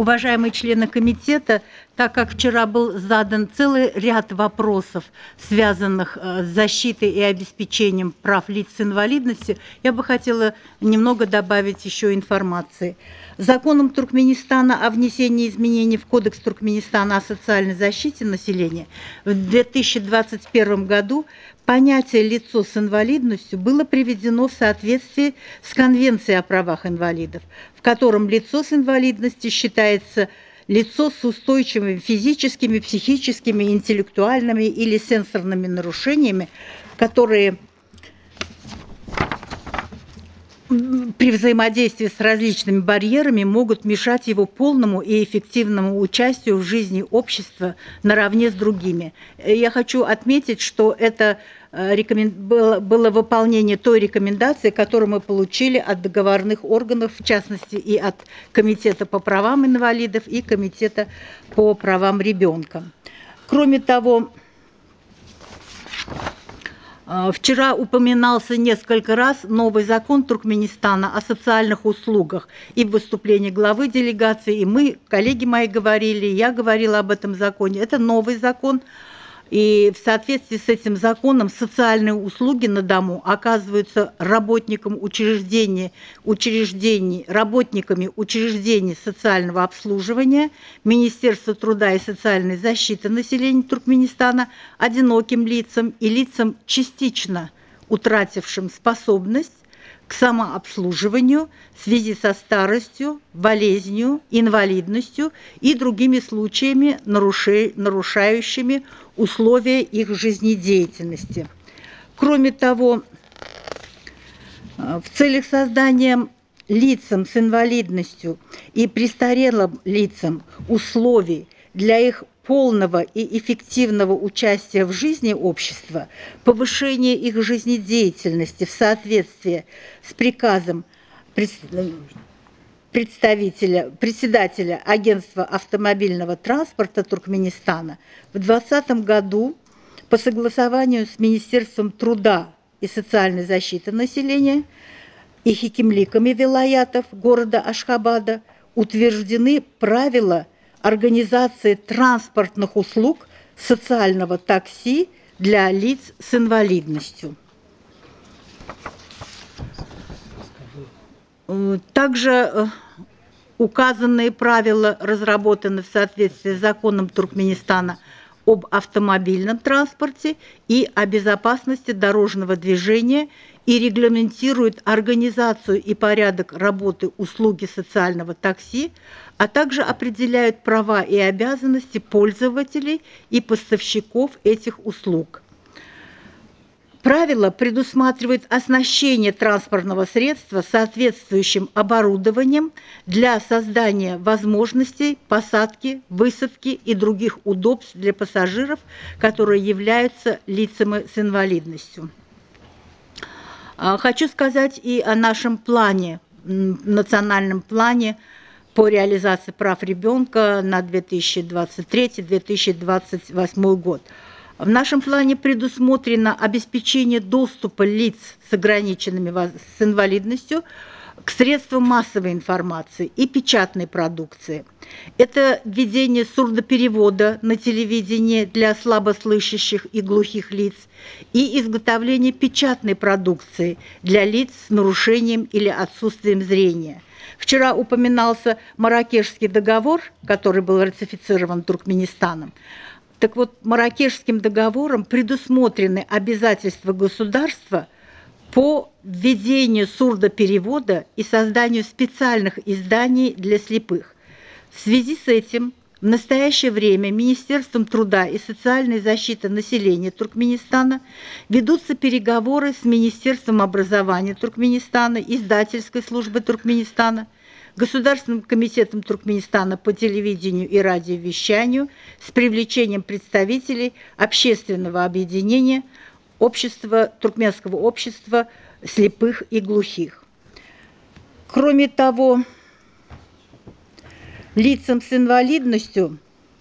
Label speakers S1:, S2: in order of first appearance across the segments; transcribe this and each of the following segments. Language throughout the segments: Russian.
S1: Уважаемые члены комитета, так как вчера был задан целый ряд вопросов, связанных с защитой и обеспечением прав лиц с инвалидностью, я бы хотела немного добавить еще информации. Законом Туркменистана о внесении изменений в Кодекс Туркменистана о социальной защите населения в 2021 году понятие «лицо с инвалидностью» было приведено в соответствии с Конвенцией о правах инвалидов, в котором лицо с инвалидностью считается лицо с устойчивыми физическими, психическими, интеллектуальными или сенсорными нарушениями, которые при взаимодействии с различными барьерами могут мешать его полному и эффективному участию в жизни общества наравне с другими. Я хочу отметить, что это было выполнение той рекомендации, которую мы получили от договорных органов, в частности и от Комитета по правам инвалидов и Комитета по правам ребенка. Кроме того, вчера упоминался несколько раз новый закон Туркменистана о социальных услугах. И в выступлении главы делегации, и мы, коллеги мои говорили, я говорила об этом законе. Это новый закон. И в соответствии с этим законом социальные услуги на дому оказываются работниками учреждений социального обслуживания, Министерства труда и социальной защиты населения Туркменистана, одиноким лицам и лицам, частично утратившим способность к самообслуживанию в связи со старостью, болезнью, инвалидностью и другими случаями, нарушающими условия их жизнедеятельности. Кроме того, в целях создания лицам с инвалидностью и престарелым лицам условий для их полного и эффективного участия в жизни общества, повышение их жизнедеятельности в соответствии с приказом председателя Агентства автомобильного транспорта Туркменистана в 2020 году по согласованию с Министерством труда и социальной защиты населения и хикимликами вилаятов города Ашхабада утверждены правила организации транспортных услуг социального такси для лиц с инвалидностью. Также указанные правила разработаны в соответствии с законом Туркменистана об автомобильном транспорте и о безопасности дорожного движения и регламентируют организацию и порядок работы услуги социального такси, а также определяют права и обязанности пользователей и поставщиков этих услуг. Правило предусматривает оснащение транспортного средства соответствующим оборудованием для создания возможностей посадки, высадки и других удобств для пассажиров, которые являются лицами с инвалидностью. Хочу сказать и о нашем плане, национальном плане по реализации прав ребенка на 2023-2028 год. В нашем плане предусмотрено обеспечение доступа лиц с с инвалидностью к средствам массовой информации и печатной продукции. Это введение сурдоперевода на телевидении для слабослышащих и глухих лиц и изготовление печатной продукции для лиц с нарушением или отсутствием зрения. Вчера упоминался Марракешский договор, который был ратифицирован Туркменистаном. Так вот, Марракешским договором предусмотрены обязательства государства по введению сурдоперевода и созданию специальных изданий для слепых. В связи с этим в настоящее время Министерством труда и социальной защиты населения Туркменистана ведутся переговоры с Министерством образования Туркменистана, издательской службой Туркменистана, Государственным комитетом Туркменистана по телевидению и радиовещанию с привлечением представителей общественного объединения Туркменского общества слепых и глухих. Кроме того, лицам с инвалидностью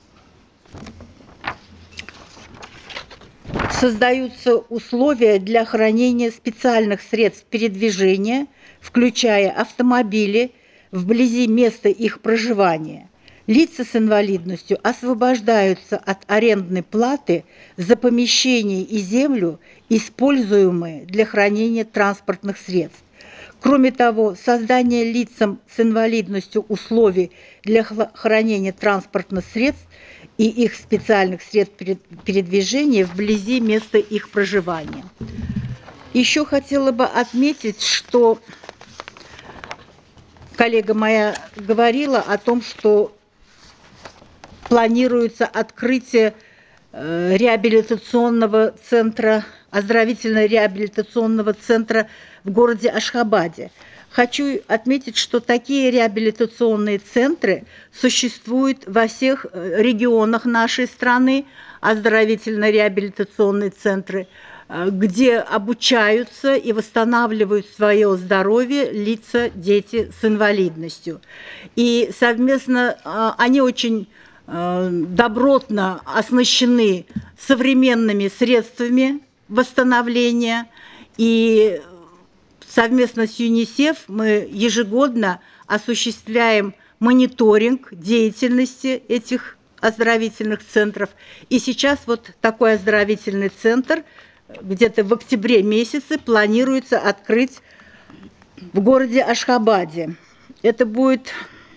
S1: создаются условия для хранения специальных средств передвижения, включая автомобили, вблизи места их проживания. Лица с инвалидностью освобождаются от арендной платы за помещение и землю, используемые для хранения транспортных средств. Кроме того, создание лицам с инвалидностью условий для хранения транспортных средств и их специальных средств передвижения вблизи места их проживания. Еще хотела бы отметить, что коллега моя говорила о том, что планируется открытие реабилитационного центра, оздоровительно-реабилитационного центра в городе Ашхабаде. Хочу отметить, что такие реабилитационные центры существуют во всех регионах нашей страны, оздоровительно-реабилитационные центры, где обучаются и восстанавливают свое здоровье лица, дети с инвалидностью. И совместно они очень добротно оснащены современными средствами восстановления, и совместно с ЮНИСЕФ мы ежегодно осуществляем мониторинг деятельности этих оздоровительных центров. И сейчас вот такой оздоровительный центр где-то в октябре месяце планируется открыть в городе Ашхабаде. Это будет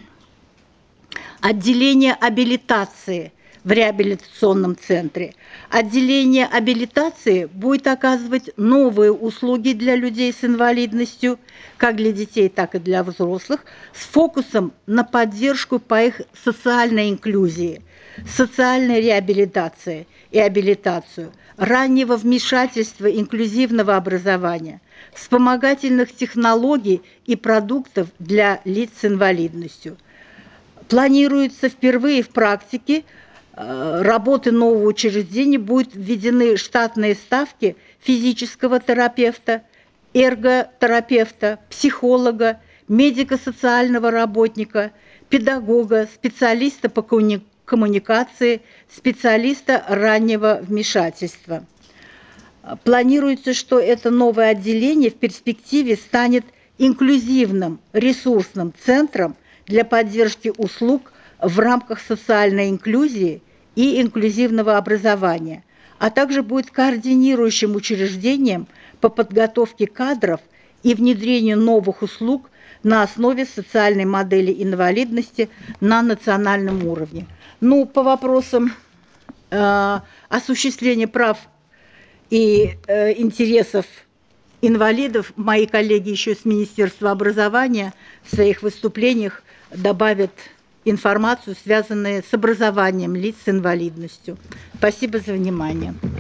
S1: отделение абилитации в реабилитационном центре. Отделение абилитации будет оказывать новые услуги для людей с инвалидностью, как для детей, так и для взрослых, с фокусом на поддержку по их социальной инклюзии, социальной реабилитации и абилитацию, раннего вмешательства инклюзивного образования, вспомогательных технологий и продуктов для лиц с инвалидностью. Планируется впервые в практике работы нового учреждения будут введены штатные ставки физического терапевта, эрготерапевта, психолога, медико-социального работника, педагога, специалиста по коммуникации, специалиста раннего вмешательства. Планируется, что это новое отделение в перспективе станет инклюзивным ресурсным центром для поддержки услуг в рамках социальной инклюзии и инклюзивного образования, а также будет координирующим учреждением по подготовке кадров и внедрению новых услуг на основе социальной модели инвалидности на национальном уровне. Ну, по вопросам осуществления прав и интересов инвалидов, мои коллеги еще с Министерства образования в своих выступлениях добавят информацию, связанную с образованием лиц с инвалидностью. Спасибо за внимание.